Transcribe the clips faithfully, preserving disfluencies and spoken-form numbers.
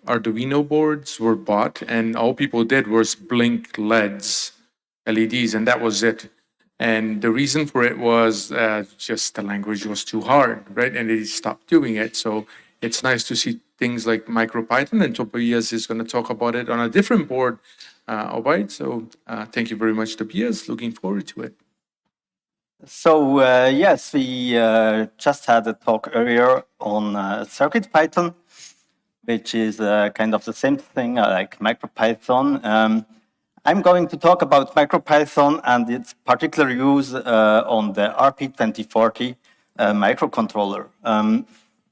Arduino boards were bought, and all people did was blink L E Ds, L E Ds, and that was it. And the reason for it was uh, just the language was too hard, right? And they stopped doing it. So it's nice to see things like MicroPython, and Tobias is going to talk about it on a different board, uh, all right? So uh, thank you very much, Tobias. Looking forward to it. So uh, yes, we uh, just had a talk earlier on uh, CircuitPython, which is uh, kind of the same thing uh, like MicroPython. Um, I'm going to talk about MicroPython and its particular use uh, on the R P twenty forty uh, microcontroller. Um,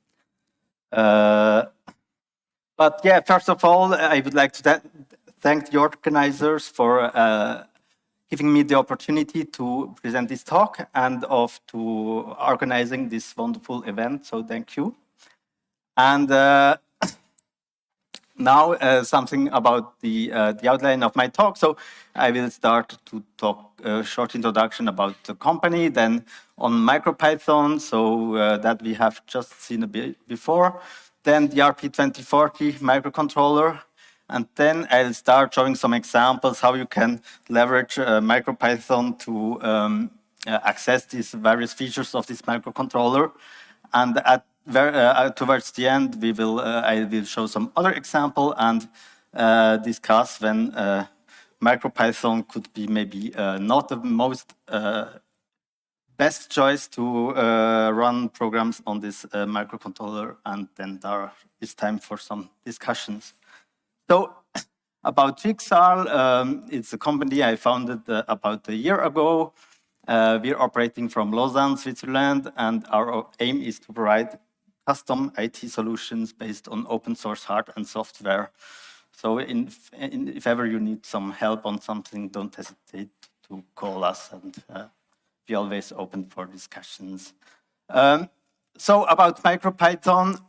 uh, but yeah, first of all, I would like to thank the organizers for uh, giving me the opportunity to present this talk and of to organizing this wonderful event. So thank you. And uh, now uh, something about the uh, the outline of my talk. So I will start to talk a short introduction about the company, then on MicroPython, so uh, that we have just seen a bit before, then the R P twenty forty microcontroller, and then I'll start showing some examples how you can leverage uh, MicroPython to um, uh, access these various features of this microcontroller. And at very, uh, towards the end, we will uh, I will show some other example and uh, discuss when uh, MicroPython could be maybe uh, not the most uh, best choice to uh, run programs on this uh, microcontroller, and then there is time for some discussions. So about Jigsaw, um, it's a company I founded uh, about a year ago. Uh, we're operating from Lausanne, Switzerland, and our aim is to provide custom I T solutions based on open source hardware and software. So in, in, if ever you need some help on something, don't hesitate to call us, and uh, we're always open for discussions. Um, so about MicroPython,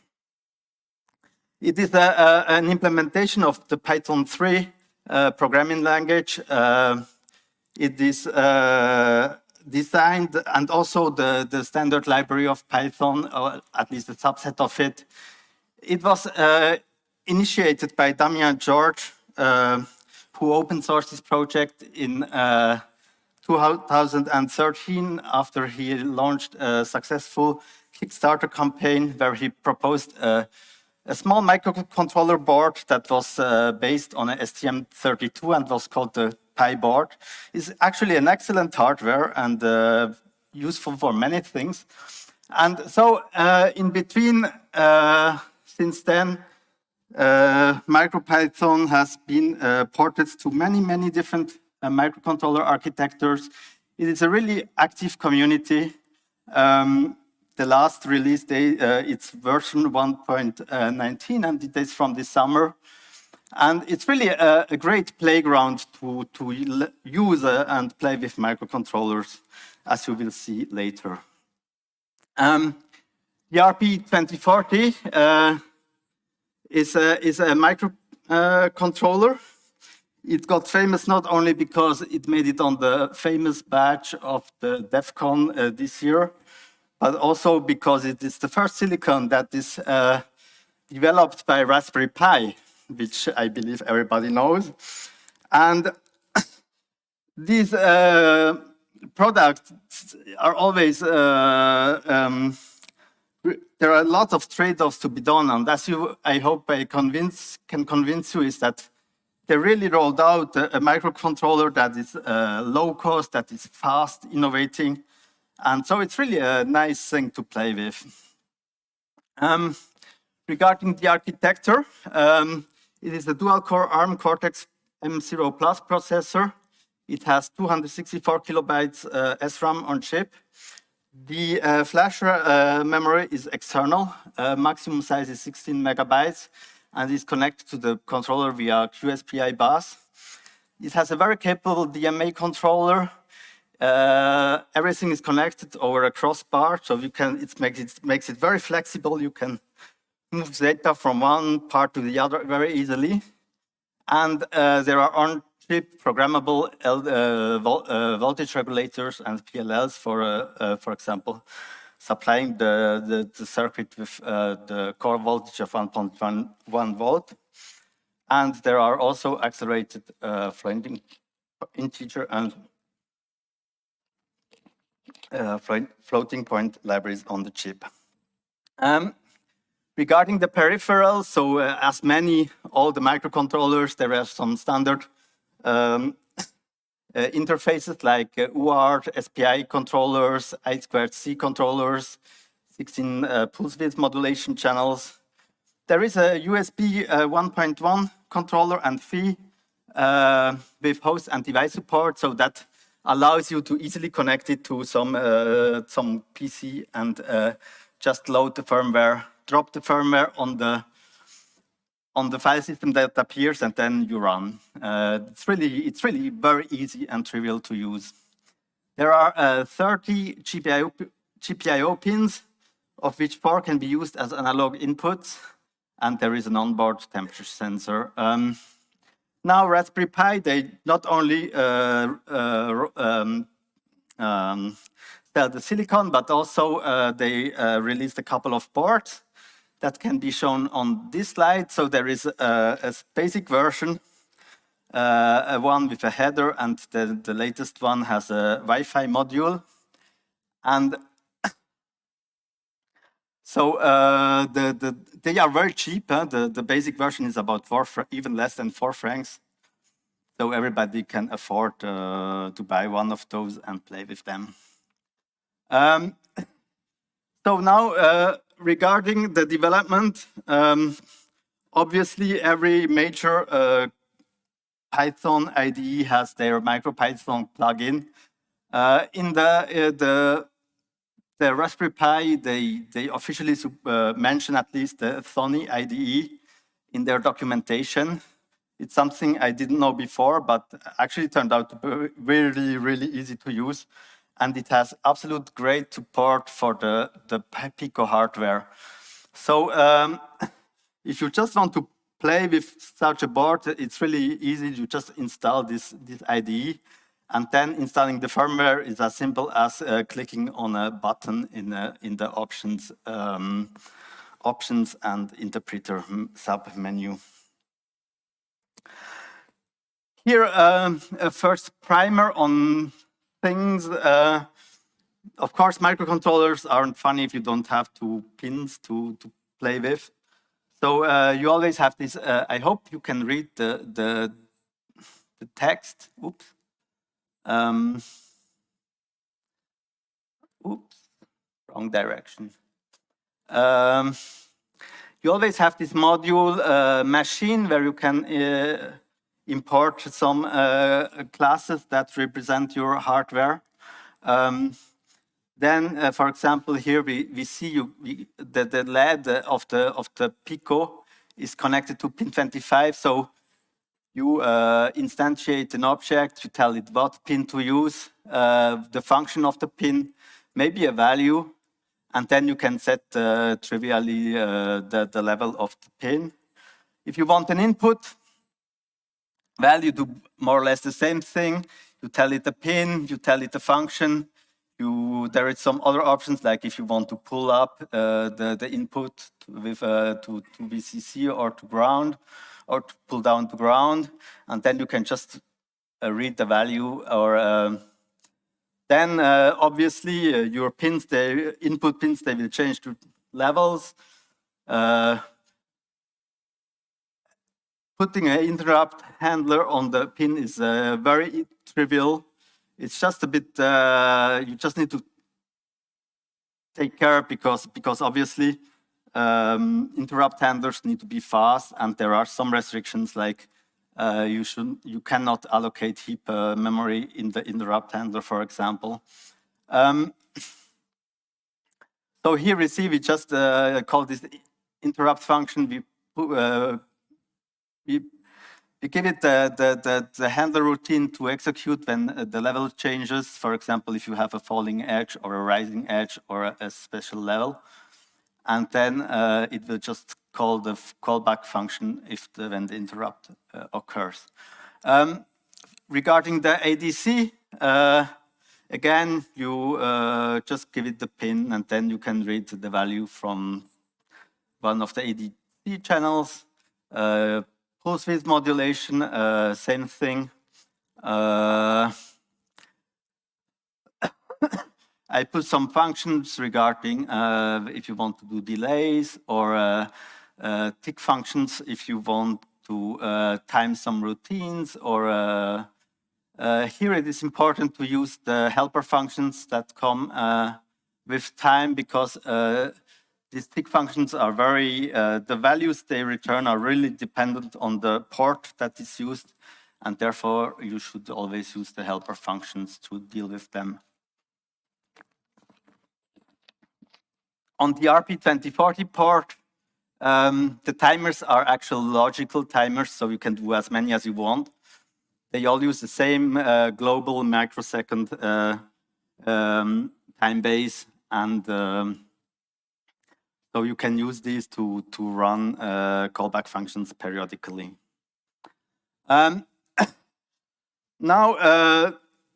it is a, a, an implementation of the Python three uh, programming language. Uh, it is uh, designed, and also the, the standard library of Python, or at least a subset of it. It was uh, initiated by Damien George, uh, who open sourced this project in uh, two thousand thirteen after he launched a successful Kickstarter campaign where he proposed a, a small microcontroller board that was uh, based on a S T M thirty-two and was called the Pi board. It's actually an excellent hardware and uh, useful for many things. And so uh, in between, uh, since then, uh, MicroPython has been uh, ported to many, many different uh, microcontroller architectures. It is a really active community. Um, the last release day, uh, it's version one point nineteen, and it is from this summer. And it's really a, a great playground to, to use uh, and play with microcontrollers, as you will see later. Um, the R P twenty forty uh, is a, is a microcontroller. Uh, it got famous not only because it made it on the famous badge of the DEF CON uh, this year, but also because it is the first silicon that is uh, developed by Raspberry Pi, which I believe everybody knows. And these uh, products are always, uh, um, there are lots of trade-offs to be done. And as you, I hope I convince, can convince you, is that they really rolled out a, a microcontroller that is uh, low cost, that is fast, innovating. And so it's really a nice thing to play with. Um, regarding the architecture, um, it is a dual-core ARM Cortex M zero Plus processor. It has two hundred sixty-four kilobytes uh, S RAM on chip. The uh, flash uh, memory is external. Uh, maximum size is sixteen megabytes and is connected to the controller via Q S P I bus. It has a very capable D M A controller. Uh, everything is connected over a crossbar, so you can. It makes it makes it very flexible. You can move data from one part to the other very easily. And uh, there are on-chip programmable L, uh, vol uh, voltage regulators and P L Ls, for uh, uh, for example. supplying the, the, the circuit with uh, the core voltage of one point one volt. And there are also accelerated uh, floating integer and uh, floating point libraries on the chip. Um, regarding the peripherals, so uh, as many, all the microcontrollers, there are some standard um, uh, interfaces like uh, U A R T, S P I controllers, I two C controllers, sixteen uh, pulse width modulation channels. There is a U S B uh, one point one controller and F I uh, with host and device support, so that allows you to easily connect it to some uh, some P C and uh, just load the firmware, drop the firmware on the on the file system that appears, and then you run. Uh, it's really it's really very easy and trivial to use. There are uh, thirty G P I O, G P I O pins, of which four can be used as analog inputs, and there is an onboard temperature sensor. Um, now Raspberry Pi, they not only uh, uh, um, um, sell the silicon, but also uh, they uh, released a couple of boards that can be shown on this slide. So there is a, a basic version, uh, a one with a header, and the, the latest one has a Wi-Fi module. And so uh, the, the, they are very cheap. Huh? The, the basic version is about four, even less than four francs. So everybody can afford uh, to buy one of those and play with them. Um, so now, uh, regarding the development, um, obviously every major uh, Python I D E has their MicroPython plugin. Uh, in the, uh, the the Raspberry Pi, they, they officially uh, mention at least the Thonny I D E in their documentation. It's something I didn't know before, but actually turned out to be really, really easy to use. And it has absolute great support for the, the Pico hardware. So um, if you just want to play with such a board, it's really easy. You just install this, this I D E. And then installing the firmware is as simple as uh, clicking on a button in, uh, in the options, um, options and interpreter sub-menu. Here, um, a first primer on things. Uh, of course, microcontrollers aren't funny if you don't have two pins to, to play with. So uh, you always have this. Uh, I hope you can read the, the, the text. Oops. Um, oops, wrong direction. Um, you always have this module uh, machine where you can uh, import some uh, classes that represent your hardware. Um, then, uh, for example, here we, we see you, we, that the L E D of the, of the Pico is connected to pin twenty-five. So you uh, instantiate an object, you tell it what pin to use, uh, the function of the pin, maybe a value, and then you can set uh, trivially uh, the, the level of the pin. If you want an input value, do more or less the same thing. You tell it a pin, you tell it a function. You, there is some other options, like if you want to pull up uh, the, the input with, uh, to, to V C C or to ground, or to pull down to ground, and then you can just uh, read the value. Or um, then uh, obviously uh, your pins, the input pins, they will change to levels. Uh, putting an interrupt handler on the pin is uh, very trivial. It's just a bit. Uh, you just need to take care because because obviously. Um, interrupt handlers need to be fast, and there are some restrictions, like uh, you should you cannot allocate heap uh, memory in the interrupt handler, for example. Um, so here we see we just uh, call this interrupt function. We uh, we, we give it the, the the the handler routine to execute when uh, the level changes. For example, if you have a falling edge or a rising edge or a, a special level. And then uh, it will just call the callback function if the, when the interrupt uh, occurs. Um, regarding the A D C, uh, Again, you uh, just give it the pin, and then you can read the value from one of the A D C channels. Uh, pulse width modulation, uh, same thing. Uh, I put some functions regarding uh, if you want to do delays, or uh, uh, tick functions if you want to uh, time some routines, or uh, uh, here it is important to use the helper functions that come uh, with time, because uh, these tick functions are very, uh, the values they return are really dependent on the port that is used, and therefore you should always use the helper functions to deal with them. On the R P twenty forty port, um, the timers are actual logical timers, so you can do as many as you want. They all use the same uh, global microsecond uh, um, time base, and um, so you can use these to, to run uh, callback functions periodically. Um, now, uh,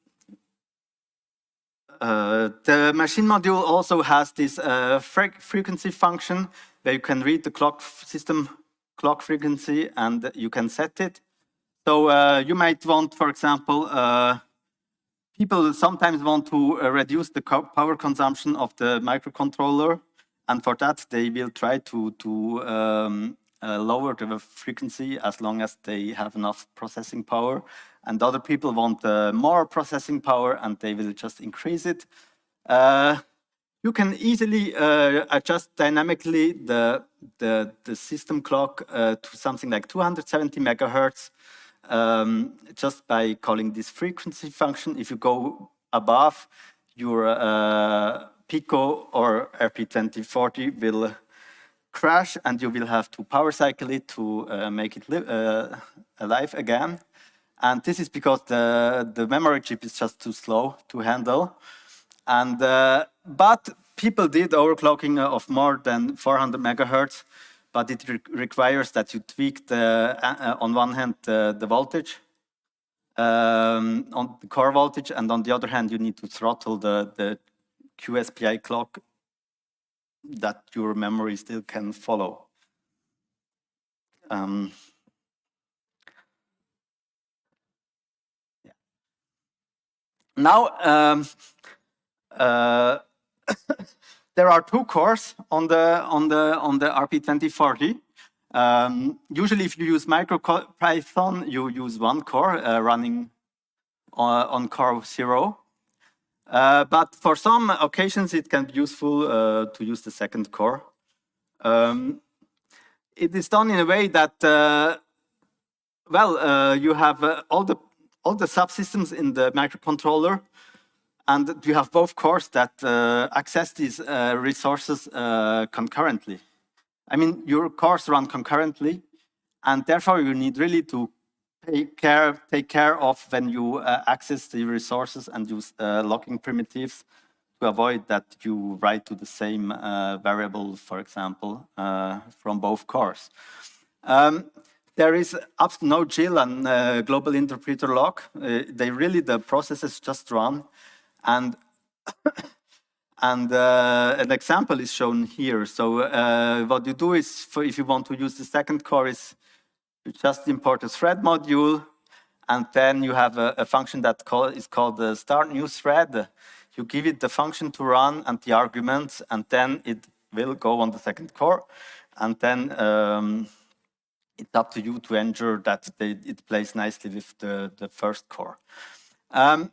uh, the machine module also has this uh, fre frequency function where you can read the clock system clock frequency and you can set it. So uh, you might want, for example, uh, people sometimes want to uh, reduce the power consumption of the microcontroller, and for that they will try to, to um, uh, lower the frequency as long as they have enough processing power. And other people want uh, more processing power, and they will just increase it. Uh, you can easily uh, adjust dynamically the, the, the system clock uh, to something like two hundred seventy megahertz. Um, just by calling this frequency function. If you go above, your uh, Pico or R P twenty forty will crash, and you will have to power cycle it to uh, make it uh, alive again. And this is because the, the memory chip is just too slow to handle. And uh, but people did overclocking of more than four hundred megahertz. But it re requires that you tweak the, uh, on one hand, uh, the voltage, um, on the core voltage, and on the other hand, you need to throttle the, the Q S P I clock that your memory still can follow. Um, yeah. Now, um, uh, there are two cores on the on the on the R P twenty forty. Um, usually, if you use MicroPython, you use one core uh, running on, on core zero. Uh, but for some occasions, it can be useful uh, to use the second core. Um, it is done in a way that, uh, well, uh, you have uh, all the all the subsystems in the microcontroller, and you have both cores that uh, access these uh, resources uh, concurrently. I mean, your cores run concurrently, and therefore you need really to take care, take care of when you uh, access the resources and use uh, locking primitives to avoid that you write to the same uh, variable, for example, uh, from both cores. Um, there is up to no G I L and uh, global interpreter lock. Uh, they really, the processes just run, and And uh, an example is shown here. So uh, what you do is, for if you want to use the second core, is you just import a thread module, and then you have a, a function that call, is called the start new thread. You give it the function to run and the arguments, and then it will go on the second core. And then um, it's up to you to ensure that they, it plays nicely with the, the first core. Um,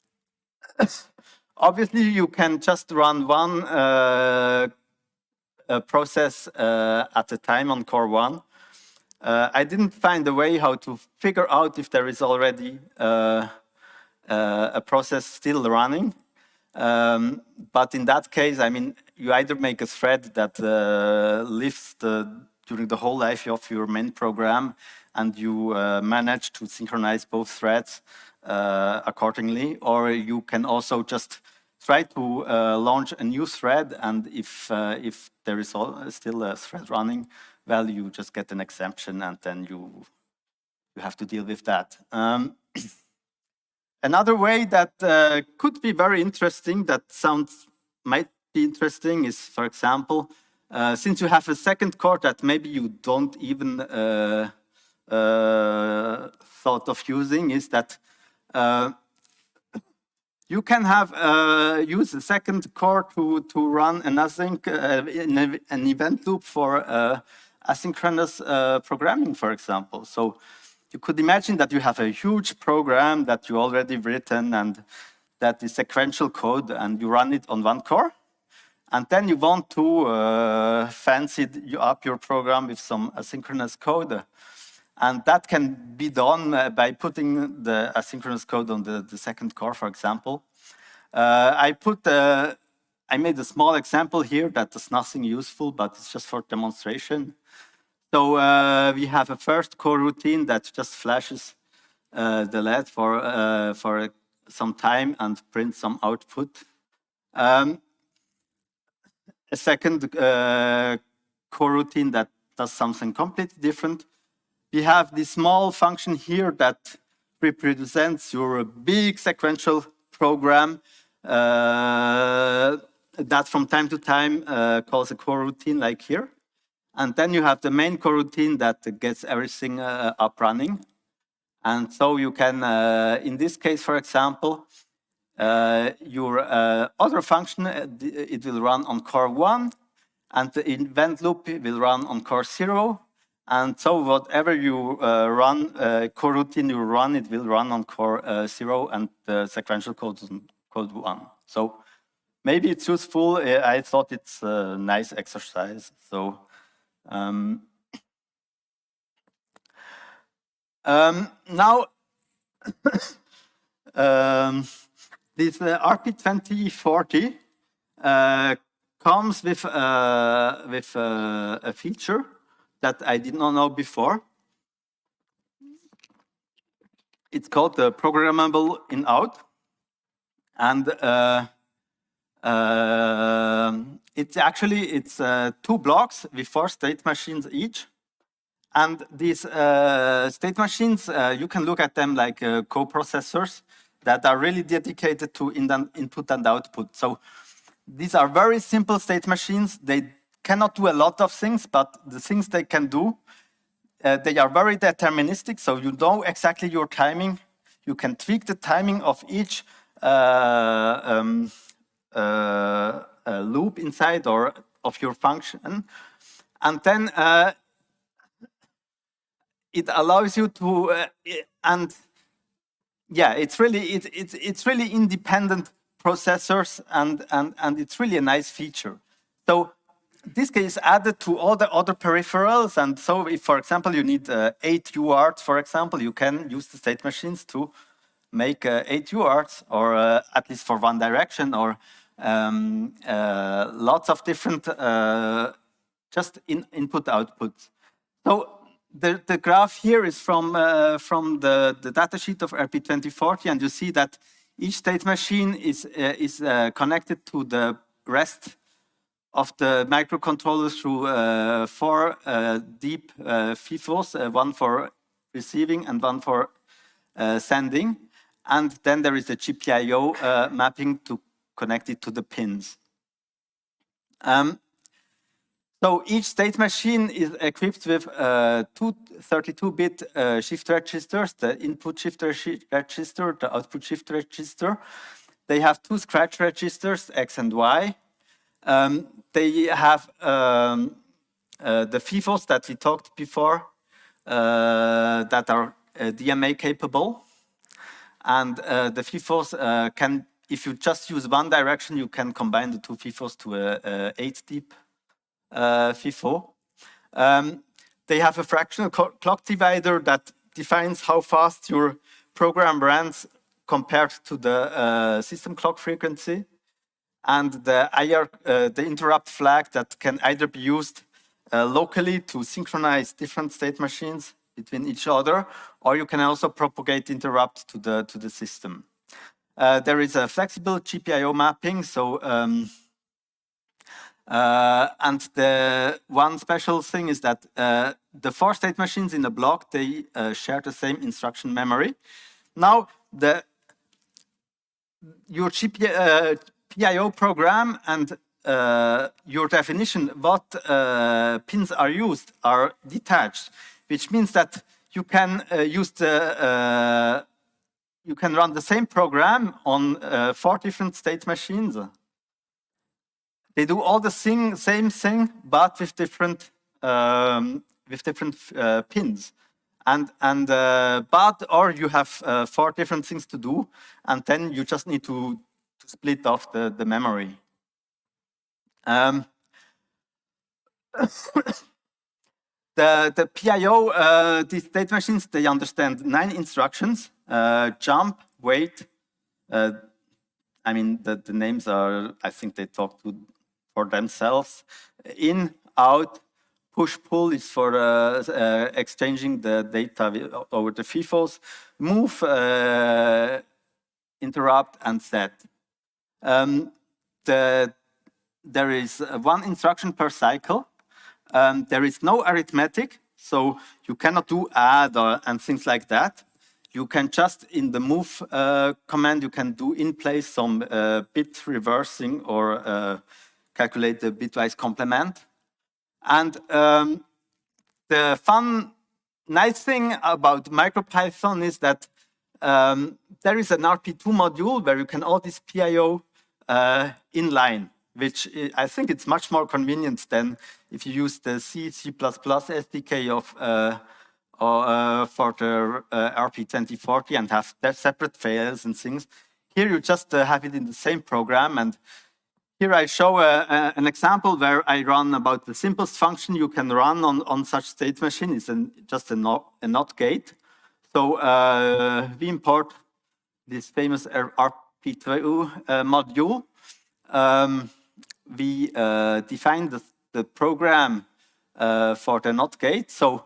Obviously, you can just run one uh, uh, process uh, at a time on core one. Uh, I didn't find a way how to figure out if there is already uh, uh, a process still running. Um, but in that case, I mean, you either make a thread that uh, lives the, during the whole life of your main program, and you uh, manage to synchronize both threads uh, accordingly, or you can also just try to uh, launch a new thread, and if uh, if there is all, still a thread running, well, you just get an exception, and then you you have to deal with that. Um, Another way that uh, could be very interesting, that sounds might be interesting, is, for example, uh, since you have a second core that maybe you don't even uh, uh, thought of using, is that uh, you can have uh, use the second core to to run an async uh, in a, an event loop for uh, asynchronous uh, programming, for example. So you could imagine that you have a huge program that you already written and that is sequential code, and you run it on one core, and then you want to uh, fancy you up your program with some asynchronous code. And that can be done uh, by putting the asynchronous code on the, the second core, for example. Uh, I put, uh, I made a small example here that is nothing useful, but it's just for demonstration. So uh, we have a first core routine that just flashes uh, the L E D for uh, for some time and prints some output. Um, a second uh, core routine that does something completely different. We have this small function here that represents your big sequential program uh, that from time to time uh, calls a core routine like here. And then you have the main core routine that gets everything uh, up running. And so you can, uh, in this case, for example, uh, your uh, other function, uh, it will run on core one, and the event loop will run on core zero. And so whatever you uh, run, uh, core routine you run, it will run on core uh, zero and the sequential code on code one. So maybe it's useful. I thought it's a nice exercise. So um, um, now um, this uh, R P twenty forty uh, comes with uh, with uh, a feature that I did not know before. It's called the programmable in-out, and uh, uh, it's actually it's uh, two blocks with four state machines each. And these uh, state machines, uh, you can look at them like uh, coprocessors that are really dedicated to in input and output. So these are very simple state machines. They cannot do a lot of things, but the things they can do, uh, they are very deterministic. So you know exactly your timing. You can tweak the timing of each uh, um, uh, uh, loop inside or of your function. And then uh, it allows you to, uh, and yeah, it's really it, it's it's really independent processors, and and and it's really a nice feature. So this is added to all the other peripherals, and so if, for example, you need uh, eight U A R Ts, for example, you can use the state machines to make uh, eight U A R Ts, or uh, at least for one direction, or um, uh, lots of different uh, just in input outputs. So the, the graph here is from, uh, from the, the datasheet of R P twenty forty, and you see that each state machine is, uh, is uh, connected to the rest of the microcontroller through uh, four uh, deep uh, FIFOs, uh, one for receiving and one for uh, sending. And then there is a G P I O uh, mapping to connect it to the pins. Um, So each state machine is equipped with uh, two thirty-two bit uh, shift registers, the input shift register, the output shift register. They have two scratch registers, X and Y. Um, they have um, uh, the FIFOs that we talked before uh, that are uh, D M A capable. And uh, the FIFOs uh, can, if you just use one direction, you can combine the two FIFOs to a, a eight deep Uh, FIFO. Um, they have a fractional clock divider that defines how fast your program runs compared to the uh, system clock frequency, and the I R, uh, the interrupt flag that can either be used uh, locally to synchronize different state machines between each other, or you can also propagate interrupt to the to the system. Uh, there is a flexible G P I O mapping, so. Um, Uh, and the one special thing is that uh, the four state machines in the block, they uh, share the same instruction memory. Now, the your G P, uh, P I O program and uh, your definition, what uh, pins are used, are detached, which means that you can uh, use the uh, you can run the same program on uh, four different state machines. They do all the thing, same thing, but with different um, with different uh, pins. And and uh, but or you have uh, four different things to do, and then you just need to, to split off the the memory. Um, the the P I O uh, these state machines, they understand nine instructions: uh, jump, wait. Uh, I mean the the names are, I think they talk to for themselves. In, out. Push pull is for uh, uh, exchanging the data over the FIFOs. Move, uh, interrupt, and set. Um, the, there is one instruction per cycle. Um, there is no arithmetic, so you cannot do add or, and things like that. You can just, in the move uh, command, you can do in place some uh, bit reversing or uh, calculate the bitwise complement. And um, the fun, nice thing about MicroPython is that um, there is an R P two module where you can all this P I O uh, inline, which I think it's much more convenient than if you use the C, C++ S D K of uh, or, uh, for the uh, R P twenty forty and have their separate files and things. Here you just uh, have it in the same program, and here I show a, a, an example where I run about the simplest function you can run on, on such state machine. It's an, just a not, a not gate. So uh, we import this famous R P two uh, module. Um, we uh, define the, the program uh, for the not gate. So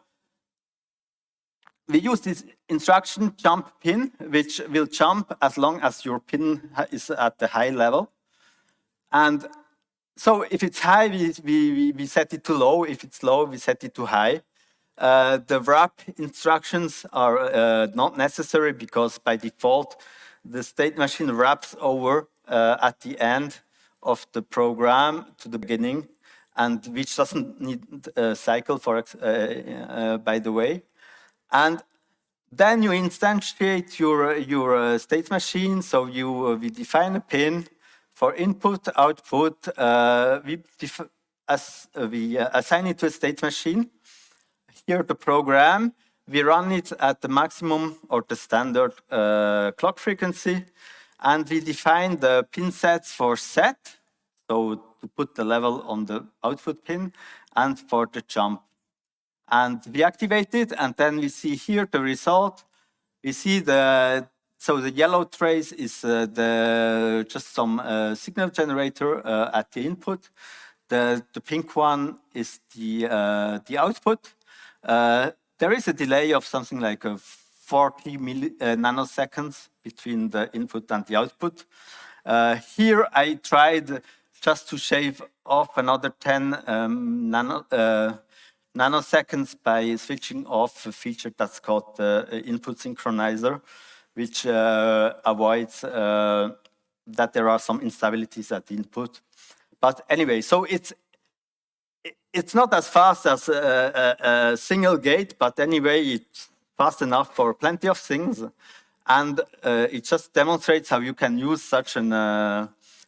we use this instruction jump pin, which will jump as long as your pin is at the high level. And so if it's high, we, we, we set it to low. If it's low, we set it to high. Uh, the wrap instructions are uh, not necessary because by default, the state machine wraps over uh, at the end of the program to the beginning, and which doesn't need a cycle, for uh, uh, by the way. And then you instantiate your, your uh, state machine. So you uh, we define a pin. For input, output, uh, we, as, uh, we uh, assign it to a state machine. Here the program, we run it at the maximum or the standard uh, clock frequency, and we define the pin sets for set, so to put the level on the output pin, and for the jump. And we activate it, and then we see here the result. We see the So the yellow trace is uh, the just some uh, signal generator uh, at the input. The the pink one is the uh, the output. Uh, there is a delay of something like a forty milli, uh, nanoseconds between the input and the output. Uh, here I tried just to shave off another ten um, nano, uh, nanoseconds by switching off a feature that's called the input synchronizer, which uh, avoids uh, that there are some instabilities at the input. But anyway, so it's it's not as fast as a, a, a single gate, but anyway, it's fast enough for plenty of things. And uh, it just demonstrates how you can use such an uh,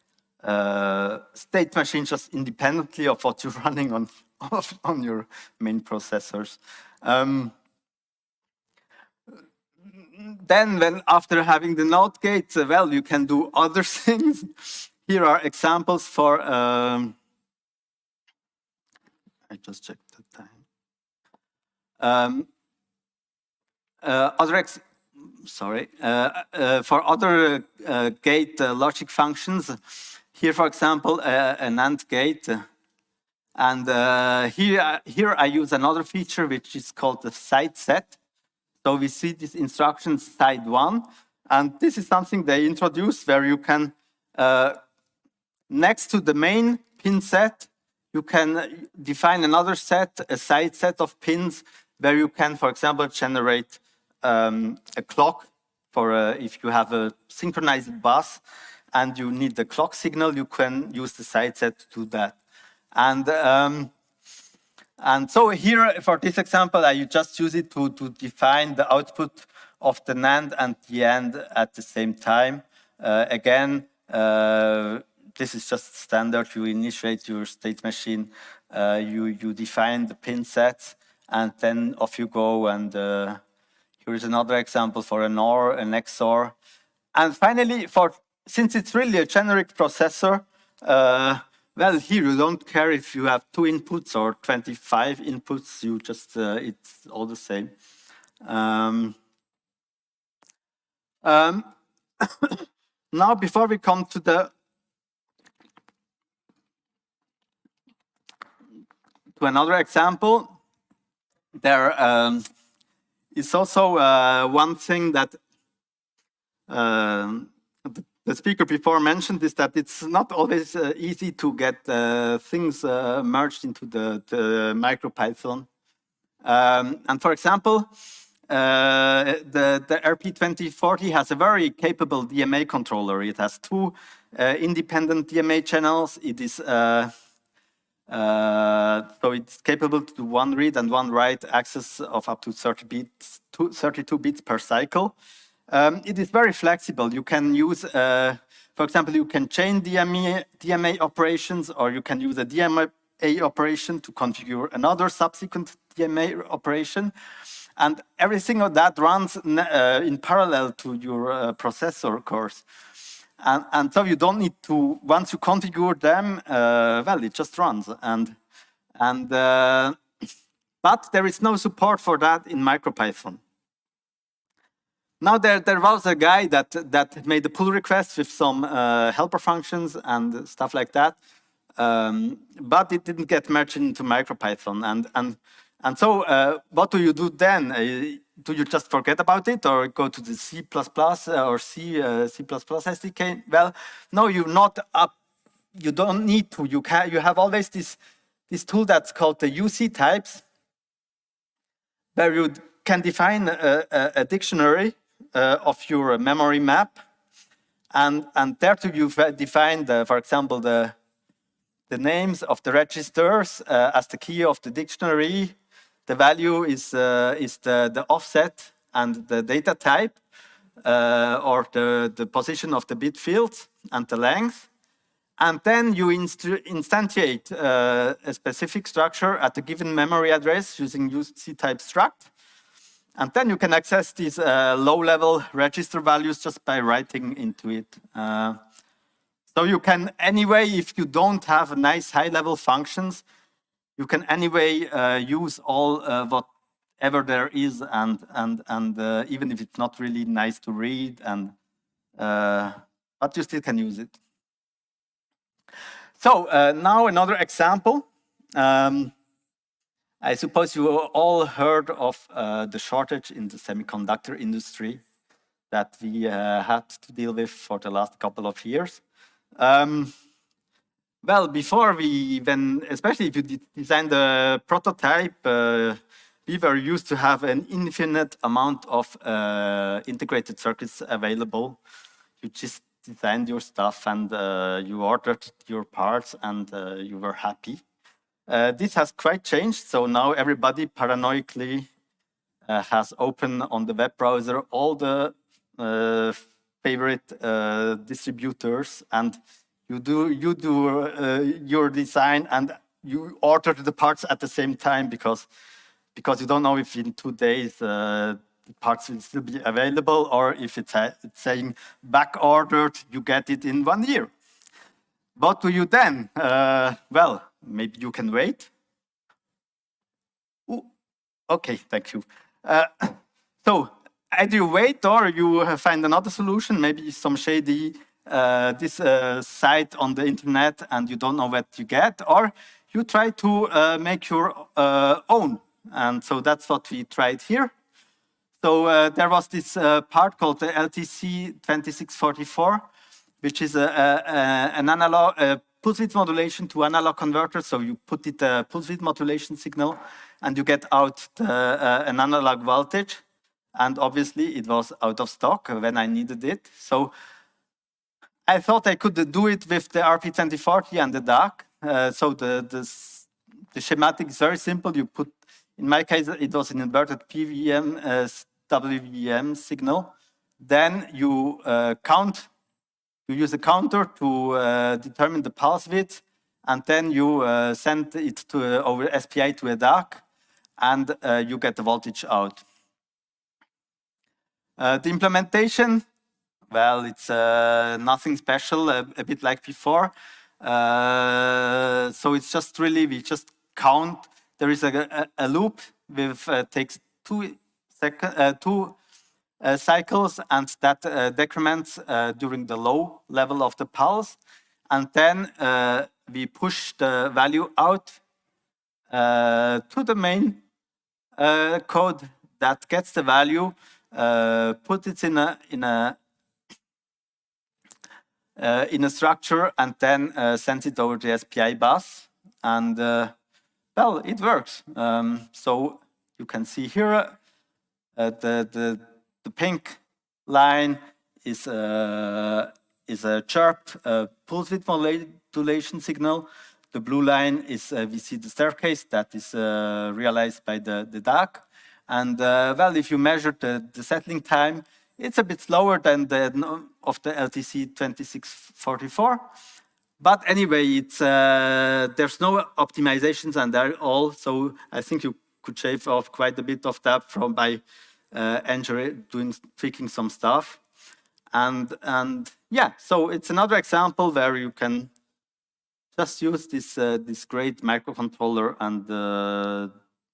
uh, state machine just independently of what you're running on, on your main processors. Um, Then, when after having the NOT gate, uh, well, you can do other things. Here are examples for. Um, I just checked the time. Um, uh, other ex sorry uh, uh, for other uh, gate uh, logic functions. Here, for example, uh, an AND gate, and uh, here here I use another feature which is called the side set. So we see this instruction side one, and this is something they introduced where you can, uh, next to the main pin set, you can define another set, a side set of pins, where you can, for example, generate um, a clock for uh, if you have a synchronized bus and you need the clock signal, you can use the side set to do that. And um, and so here, for this example, I just use it to, to define the output of the NAND and the AND at the same time. Uh, again, uh, this is just standard. You initiate your state machine, uh, you, you define the pin sets, and then off you go. And uh, here's another example for an OR, an X O R. And finally, for since it's really a generic processor, uh, well, here you don't care if you have two inputs or twenty-five inputs. You just, uh, it's all the same. Um, um, now, before we come to the to another example, there um, is also uh, one thing that um, the, the speaker before mentioned, is that it's not always uh, easy to get uh, things uh, merged into the, the MicroPython. Um, and for example, uh, the, the R P twenty forty has a very capable D M A controller. It has two uh, independent D M A channels. It is uh, uh, so it's capable to do one read and one write access of up to thirty bits, thirty-two bits per cycle. Um, it is very flexible. You can use, uh, for example, you can chain D M A, D M A operations, or you can use a D M A operation to configure another subsequent D M A operation. And everything of that runs uh, in parallel to your uh, processor cores. And, and so you don't need to, once you configure them, uh, well, it just runs. And, and, uh, but there is no support for that in MicroPython. Now, there, there was a guy that, that made a pull request with some uh, helper functions and stuff like that, um, but it didn't get merged into MicroPython. And, and, and so uh, what do you do then? Uh, do you just forget about it or go to the C plus plus or C, uh, C plus plus S D K? Well, no, you're not up. You don't need to. You, can, you have always this, this tool that's called the U C types, where you can define a, a, a dictionary Uh, of your memory map, and and there too you've defined, uh, for example, the the names of the registers uh, as the key of the dictionary. The value is uh, is the the offset and the data type, uh, or the the position of the bit fields and the length, and then you inst instantiate uh, a specific structure at a given memory address using U C type struct. And then you can access these uh, low-level register values just by writing into it. Uh, so you can anyway, if you don't have nice high-level functions, you can anyway uh, use all uh, whatever there is, and and and uh, even if it's not really nice to read, and uh, but you still can use it. So uh, now another example. Um, I suppose you all heard of uh, the shortage in the semiconductor industry that we uh, had to deal with for the last couple of years. Um, well, before we, when, especially if you de design the prototype, uh, we were used to have an infinite amount of uh, integrated circuits available. You just designed your stuff and uh, you ordered your parts and uh, you were happy. Uh, this has quite changed, so now everybody paranoidly uh, has open on the web browser all the uh, favorite uh, distributors, and you do you do uh, your design and you order the parts at the same time because because you don't know if in two days uh, the parts will still be available, or if it's, uh, it's saying back ordered, you get it in one year. What do you then? Uh, well, maybe you can wait. Ooh, okay, thank you. Uh, so either you wait or you find another solution, maybe some shady uh, this uh, site on the internet and you don't know what you get, or you try to uh, make your uh, own. And so that's what we tried here. So uh, there was this uh, part called the L T C twenty-six forty-four, which is a, a, a, an analog a pulse width modulation to analog converter. So you put it a pulse width modulation signal, and you get out the, uh, an analog voltage. and obviously it was out of stock when I needed it. So I thought I could do it with the R P twenty forty and the D A C. Uh, so the, the, the schematic is very simple. You put, in my case, it was an inverted P V M, uh, W V M signal. Then you uh, count, you use a counter to uh, determine the pulse width, and then you uh, send it to uh, over S P I to a D A C, and uh, you get the voltage out. Uh, the implementation, well, it's uh, nothing special, a, a bit like before. Uh, so it's just really, we just count. There is a, a, a loop with uh, takes two, second, uh, two uh, cycles, and that uh, decrements uh, during the low level of the pulse. And then uh, we push the value out uh, to the main uh, code that gets the value, uh, put it in a in a uh, in a structure, and then uh, sends it over the S P I bus. And uh, well, it works. Um, so you can see here uh, the, the the pink line is uh, is a chirp uh, pulse width modulation signal. The blue line is uh, we see the staircase that is uh, realized by the the D A C. And uh, well, if you measure the, the settling time, it's a bit slower than the of the L T C twenty-six forty-four. But anyway, it's uh, there's no optimizations and they're all, so I think you could shave off quite a bit of that from by uh, engineering, doing tweaking some stuff. And and yeah, so it's another example where you can just use this uh, this great microcontroller and uh,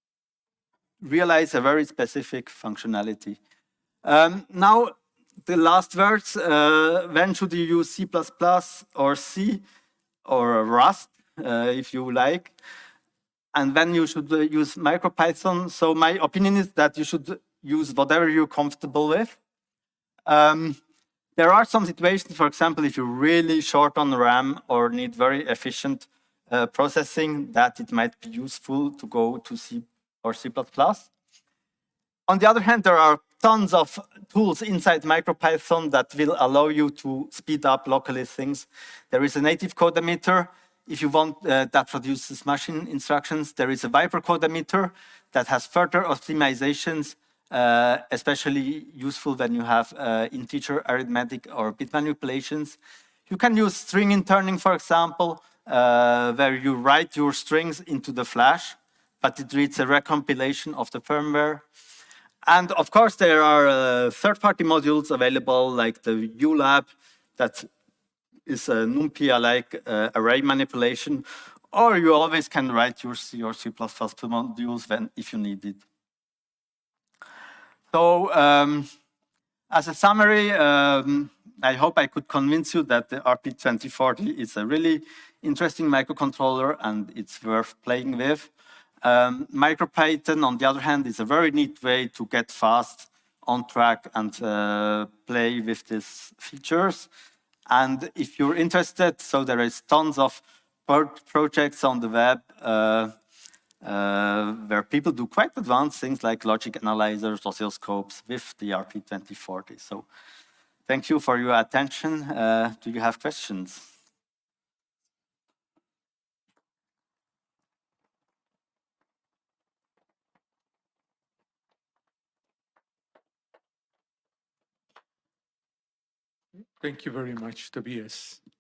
realize a very specific functionality. Um, now, the last words, uh, when should you use C plus plus or C or Rust, uh, if you like, and when you should uh, use MicroPython? So my opinion is that you should use whatever you're comfortable with. Um, there are some situations, for example, if you're really short on RAM or need very efficient uh, processing, that it might be useful to go to C or C plus plus. On the other hand, there are tons of tools inside MicroPython that will allow you to speed up locally things. There is a native code emitter. If you want, uh, that produces machine instructions. There is a Viper code emitter that has further optimizations, uh, especially useful when you have uh, integer arithmetic or bit manipulations. You can use string interning, for example, uh, where you write your strings into the flash, but it reads a recompilation of the firmware. And of course, there are uh, third-party modules available, like the ULab, that is a NumPy-like uh, array manipulation, or you always can write your C or C plus plus modules when, if you need it. So, um, as a summary, um, I hope I could convince you that the R P twenty forty is a really interesting microcontroller and it's worth playing with. Um, MicroPython, on the other hand, is a very neat way to get fast on track and uh, play with these features. And if you're interested, so there is tons of projects on the web uh, uh, where people do quite advanced things like logic analyzers, oscilloscopes with the R P twenty forty. So thank you for your attention. Uh, do you have questions? Thank you very much, Tobias.